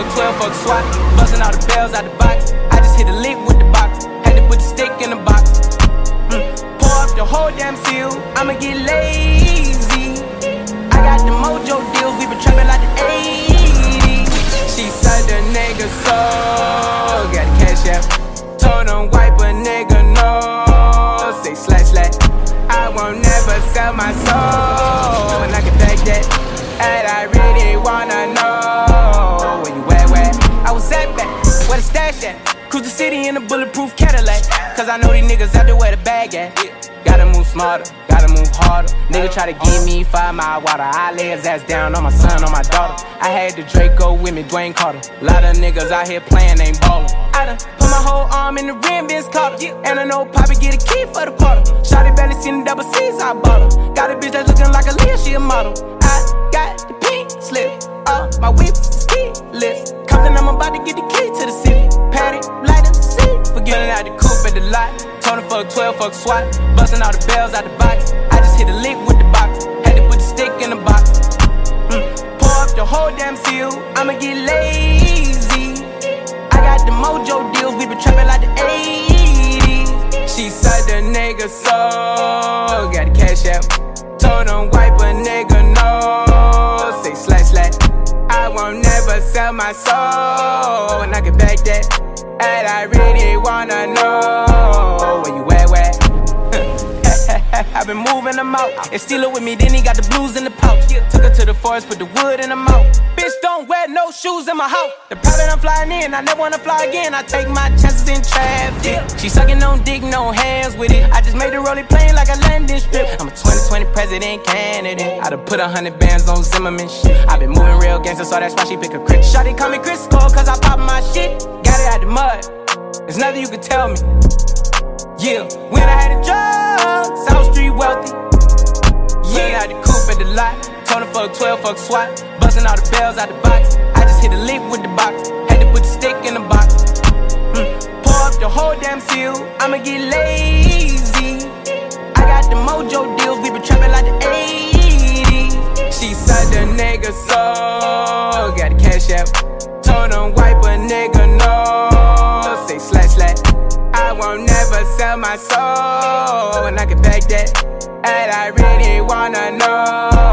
fuck 12, fuck SWAT. Busting all the bells out the box. I just hit a lick with the box. Had to put the stick in the box. Pour up the whole damn seal. I'ma get lazy. I got the mojo deals. We been trapping like the 80s. She said the nigga soul. Got the cash out. Told him wipe a nigga no. Say slash slash. I won't never sell my soul. And I can back that. And I really wanna know where you at. I was at back, where the stash at? Cruise the city in a bulletproof Cadillac. Cause I know these niggas out there where the bag at. Gotta move smarter, gotta move harder. Nigga try to give me 5 mile water. I lay his ass down on my son, on my daughter. I had the Draco with me, Dwayne Carter. Lot of niggas out here playing, ain't ballin'. I done put my whole arm in the rim, Vince Carter. And I know Poppy get a key for the quarter. Shawty barely seen the double C's, I bought her. Got a bitch that's looking like a Leah, she a model. I got the pink slip, my whip is keyless. Compton, I'm about to get the key to the city. Patty, light up the seat. Forgetting out the coupe at the lot. Told him fuck 12, fuck SWAT. Busting all the bells out the box. I just hit a lick with the box. Had to put the stick in the box. Pour up the whole damn seal. I'ma get lazy. I got the mojo deals. We been trapping like the 80s. She said the nigga soul. Got the cash out. Told him wipe a nigga no. Say slash slash. I won't never sell my soul. And I can back that. And I really wanna know where you at. I've been moving them out. And steal it with me, then he got the blues in the pouch. Took her to the forest, put the wood in the mouth. Bitch, don't wear no shoes in my house. The private I'm flying in, I never wanna fly again. I take my chances in traffic. She sucking on dick, no hands with it. I just made the rolling plane like a landing strip. I'm a 2020 president candidate. I done put 100 bands on Zimmerman shit. I been moving real gangster, so that's why she pick a crit. Shawty call me Crisco, cause I pop my shit. Got it out the mud, there's nothing you can tell me. Yeah, when I had a job, South Street wealthy. Yeah, I had the coupe at the lot. Told him fuck 12, fuck SWAT. Busting all the bells out the box. I just hit a lick with the box. Had to put the stick in the box. Pour up the whole damn seal. I'ma get lazy. I got the mojo deals. We been trapping like the 80s. She said the nigga soul. Got the cash out. Told him wipe a nigga no. Say slash slash. I won't never sell my soul. And I can back that. And I really wanna know